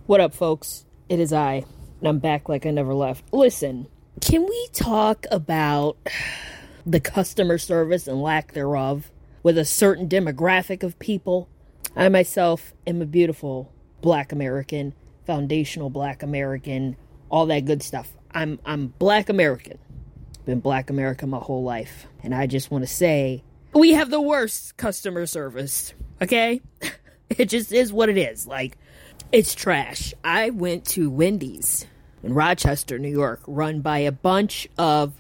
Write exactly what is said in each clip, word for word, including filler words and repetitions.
What up, folks? It is I, and I'm back like I never left. Listen, can we talk about the customer service and lack thereof with a certain demographic of people? I myself am a beautiful Black American, foundational Black American, all that good stuff. I'm I'm Black American. Been Black American my whole life. And I just want to say, we have the worst customer service, okay? It just is what it is. Like, it's trash. I went to Wendy's in Rochester, New York, run by a bunch of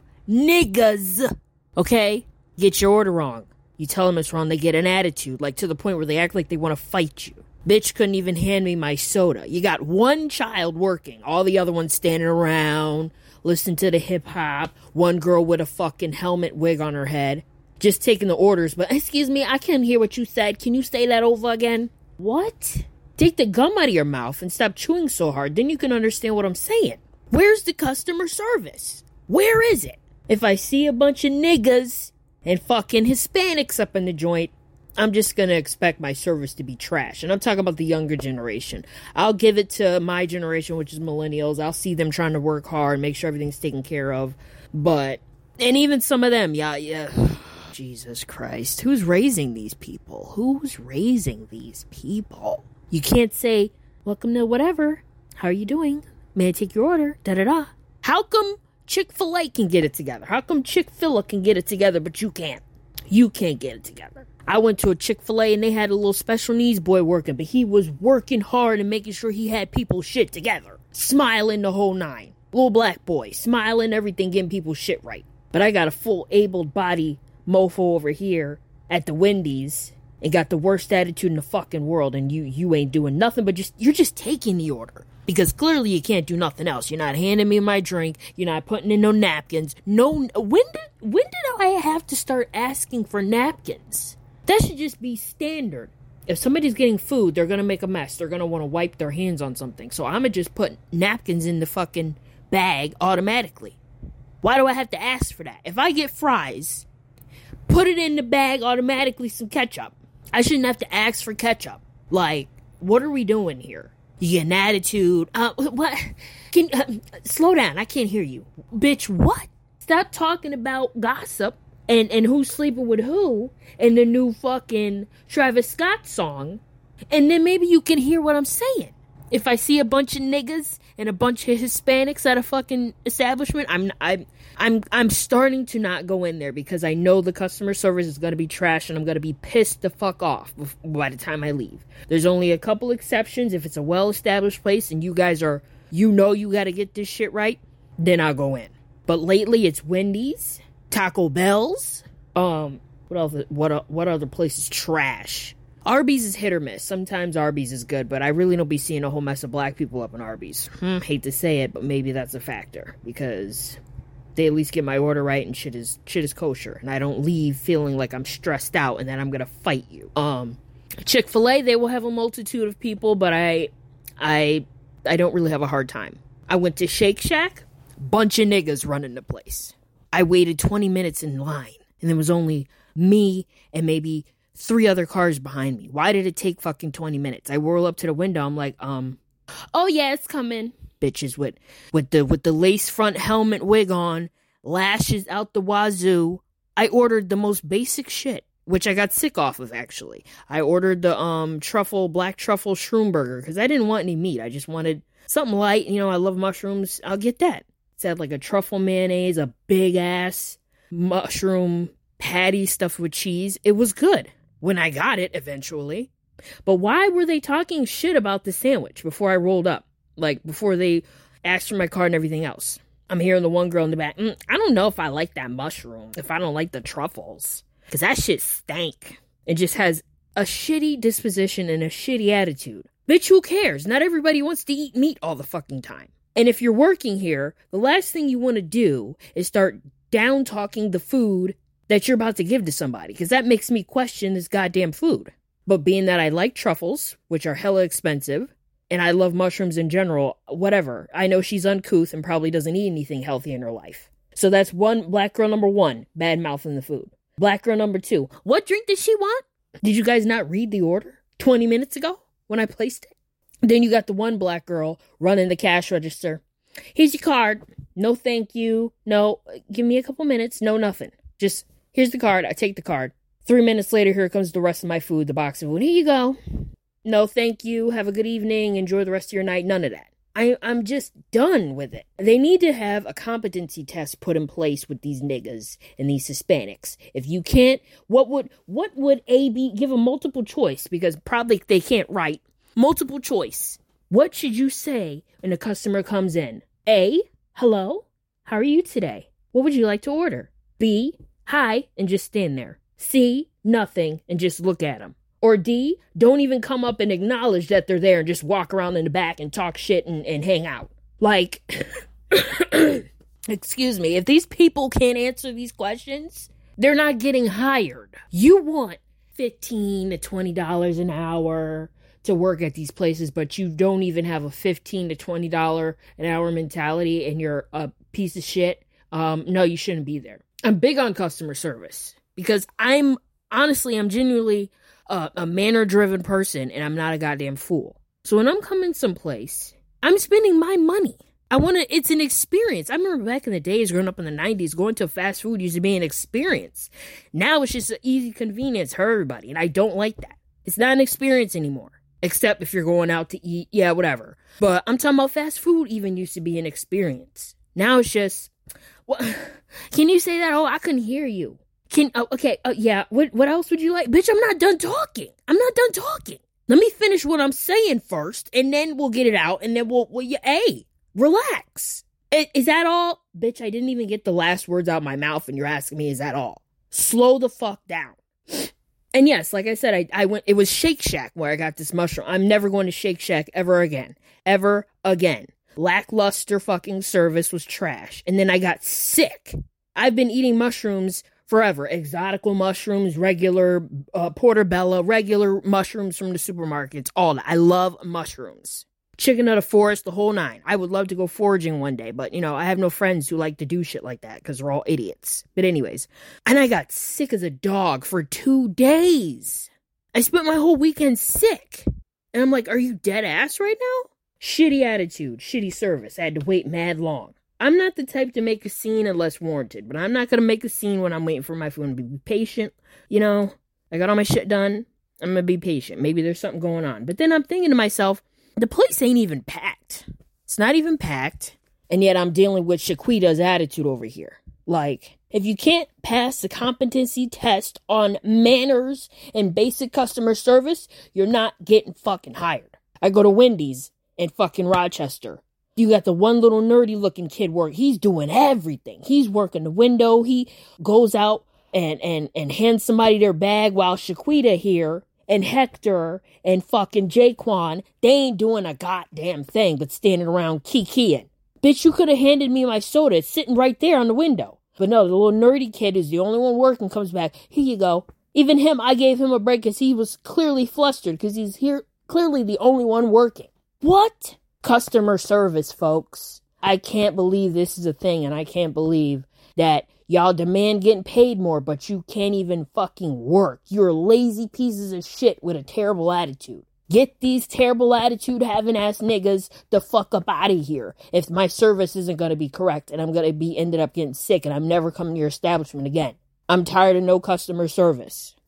niggas, okay? Get your order wrong. You tell them it's wrong, they get an attitude, like to the point where they act like they want to fight you. Bitch couldn't even hand me my soda. You got one child working, all the other ones standing around, listening to the hip-hop, one girl with a fucking helmet wig on her head, just taking the orders, but excuse me, I can't hear what you said. Can you say that over again? What? Take the gum out of your mouth and stop chewing so hard. Then you can understand what I'm saying. Where's the customer service? Where is it? If I see a bunch of niggas and fucking Hispanics up in the joint, I'm just going to expect my service to be trash. And I'm talking about the younger generation. I'll give it to my generation, which is millennials. I'll see them trying to work hard, make sure everything's taken care of. But, and even some of them, yeah, yeah. Jesus Christ. Who's raising these people? Who's raising these people? You can't say, welcome to whatever. How are you doing? May I take your order? Da-da-da. How come Chick-fil-A can get it together? How come Chick-fil-A can get it together, but you can't? You can't get it together. I went to a Chick-fil-A and they had a little special needs boy working, but he was working hard and making sure he had people's shit together. Smiling the whole nine. Little black boy. Smiling, everything, getting people's shit right. But I got a full able body mofo over here at the Wendy's and got the worst attitude in the fucking world, and you you ain't doing nothing but just, you're just taking the order. Because clearly you can't do nothing else. You're not handing me my drink. You're not putting in no napkins. No, when did, when did I have to start asking for napkins? That should just be standard. If somebody's getting food, they're going to make a mess. They're going to want to wipe their hands on something. So I'm going to just put napkins in the fucking bag automatically. Why do I have to ask for that? If I get fries, put it in the bag automatically, some ketchup. I shouldn't have to ask for ketchup. Like, what are we doing here? You get an attitude. Uh, what? Can uh, slow down. I can't hear you. Bitch, what? Stop talking about gossip and, and who's sleeping with who and the new fucking Travis Scott song. And then maybe you can hear what I'm saying. If I see a bunch of niggas and a bunch of Hispanics at a fucking establishment, I'm I'm I'm I'm starting to not go in there because I know the customer service is going to be trash and I'm going to be pissed the fuck off by the time I leave. There's only a couple exceptions. If it's a well-established place and you guys are, you know you got to get this shit right, then I'll go in. But lately it's Wendy's, Taco Bell's, um, what else, what, what other places trash? Arby's is hit or miss. Sometimes Arby's is good, but I really don't be seeing a whole mess of black people up in Arby's. Hmm, hate to say it, but maybe that's a factor because they at least get my order right and shit is shit is kosher, and I don't leave feeling like I'm stressed out and that I'm gonna fight you. Um, Chick-fil-A, they will have a multitude of people, but I, I, I don't really have a hard time. I went to Shake Shack, bunch of niggas running the place. I waited twenty minutes in line, and there was only me and maybe three other cars behind me. Why did it take fucking twenty minutes? I whirl up to the window. I'm like, um, oh yeah, it's coming. Bitches with, with the, with the lace front helmet wig on, lashes out the wazoo. I ordered the most basic shit, which I got sick off of, actually. I ordered the, um, truffle, black truffle shroom burger, because I didn't want any meat. I just wanted something light. You know, I love mushrooms. I'll get that. It had like a truffle mayonnaise, a big ass mushroom patty stuffed with cheese. It was good when I got it eventually. But why were they talking shit about the sandwich before I rolled up? Like, before they asked for my card and everything else. I'm hearing the one girl in the back, mm, I don't know if I like that mushroom, if I don't like the truffles. Because that shit stank. It just has a shitty disposition and a shitty attitude. Bitch, who cares? Not everybody wants to eat meat all the fucking time. And if you're working here, the last thing you want to do is start down-talking the food that you're about to give to somebody. Because that makes me question this goddamn food. But being that I like truffles, which are hella expensive, and I love mushrooms in general, whatever. I know she's uncouth and probably doesn't eat anything healthy in her life. So that's one, black girl number one, bad mouthing the food. Black girl number two, what drink does she want? Did you guys not read the order twenty minutes ago when I placed it? Then you got the one black girl running the cash register. Here's your card. No, thank you. No, give me a couple minutes. No, nothing. Just, here's the card. I take the card. Three minutes later, here comes the rest of my food, the box of food. Here you go. No, thank you. Have a good evening. Enjoy the rest of your night. None of that. I, I'm just done with it. They need to have a competency test put in place with these niggas and these Hispanics. If you can't, what would, what would A, B, give a multiple choice? Because probably they can't write. Multiple choice. What should you say when a customer comes in? A, hello, how are you today? What would you like to order? B, hi, and just stand there. C, nothing, and just look at them. Or D, don't even come up and acknowledge that they're there and just walk around in the back and talk shit and, and hang out. Like, excuse me, if these people can't answer these questions, they're not getting hired. You want fifteen to twenty dollars an hour to work at these places, but you don't even have a fifteen to twenty dollars an hour mentality and you're a piece of shit. Um, no, you shouldn't be there. I'm big on customer service because I'm, honestly, I'm genuinely a, a manner-driven person and I'm not a goddamn fool. So when I'm coming someplace, I'm spending my money. I want to, it's an experience. I remember back in the days, growing up in the nineties, going to fast food used to be an experience. Now it's just an easy convenience for everybody, and I don't like that. It's not an experience anymore. Except if you're going out to eat, yeah, whatever. But I'm talking about fast food even used to be an experience. Now it's just, what? Can you say that? Oh, I couldn't hear you. Can, oh, okay, uh, yeah, what what else would you like? Bitch, I'm not done talking. I'm not done talking. Let me finish what I'm saying first, and then we'll get it out, and then we'll, well, yeah, hey, relax. Is, is that all? Bitch, I didn't even get the last words out of my mouth, and you're asking me, is that all? Slow the fuck down. And yes, like I said, I, I went, it was Shake Shack where I got this mushroom. I'm never going to Shake Shack ever again. Ever again. Lackluster fucking service was trash. And then I got sick. I've been eating mushrooms forever. Exotical mushrooms, regular uh, portobello, regular mushrooms from the supermarkets, all that. I love mushrooms. Chicken of the forest, the whole nine. I would love to go foraging one day, but, you know, I have no friends who like to do shit like that because they're all idiots. But anyways, and I got sick as a dog for two days. I spent my whole weekend sick. And I'm like, are you dead ass right now? Shitty attitude, shitty service. I had to wait mad long. I'm not the type to make a scene unless warranted, but I'm not going to make a scene when I'm waiting for my food. I'm going to be patient. You know, I got all my shit done. I'm going to be patient. Maybe there's something going on. But then I'm thinking to myself, the place ain't even packed. It's not even packed. And yet I'm dealing with Shaquita's attitude over here. Like, if you can't pass the competency test on manners and basic customer service, you're not getting fucking hired. I go to Wendy's in fucking Rochester. You got the one little nerdy looking kid work. He's doing everything. He's working the window. He goes out and, and, and hands somebody their bag while Shaquita here and Hector and fucking Jaquan, they ain't doing a goddamn thing but standing around kikiing. Bitch, you could have handed me my soda. It's sitting right there on the window. But no, the little nerdy kid is the only one working, comes back. Here you go. Even him, I gave him a break because he was clearly flustered because he's here, clearly the only one working. What? Customer service, folks. I can't believe this is a thing, and I can't believe that y'all demand getting paid more, but you can't even fucking work. You're lazy pieces of shit with a terrible attitude. Get these terrible attitude having ass niggas the fuck up out of here if my service isn't going to be correct and I'm going to be ended up getting sick and I'm never coming to your establishment again. I'm tired of no customer service.